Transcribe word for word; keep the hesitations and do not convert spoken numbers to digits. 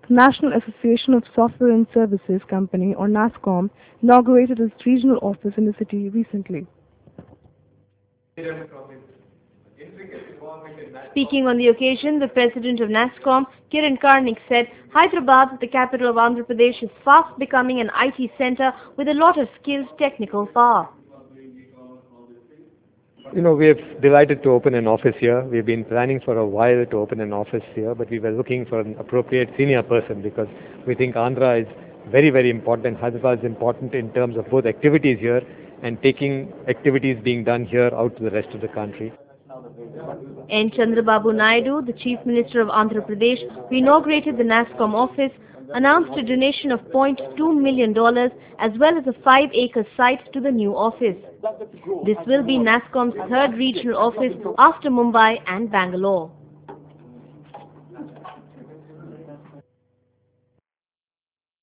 The National Association of Software and Services Company, or NASSCOM, inaugurated its regional office in the city recently. Speaking on the occasion, the president of NASSCOM, Kiran Karnik, said Hyderabad, the capital of Andhra Pradesh, is fast becoming an I T center with a lot of skilled technical power. You know, we're delighted to open an office here. We've been planning for a while to open an office here, but we were looking for an appropriate senior person because we think Andhra is very, very important. Hyderabad is important in terms of both activities here and taking activities being done here out to the rest of the country. N. Chandrababu Naidu, the Chief Minister of Andhra Pradesh, who inaugurated the NASSCOM office, announced a donation of zero point two million dollars as well as a five acre site to the new office. This will be NASSCOM's third regional office after Mumbai and Bangalore.